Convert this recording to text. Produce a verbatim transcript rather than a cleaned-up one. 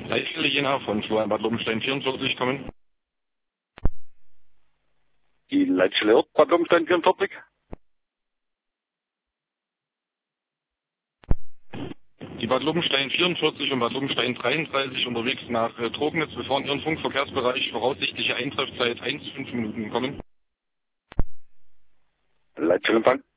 Leitstelle Jena von Florian Bad Lobenstein vierundvierzig kommen. Die Leitstelle Ort Bad Lobenstein vierundvierzig. Die Bad Lobenstein vierundvierzig und Bad Lobenstein dreiunddreißig unterwegs nach äh, Trognitz, bevor in Ihren Funkverkehrsbereich voraussichtliche Eintreffzeit eins bis fünf Minuten kommen. Leitstellenempfang.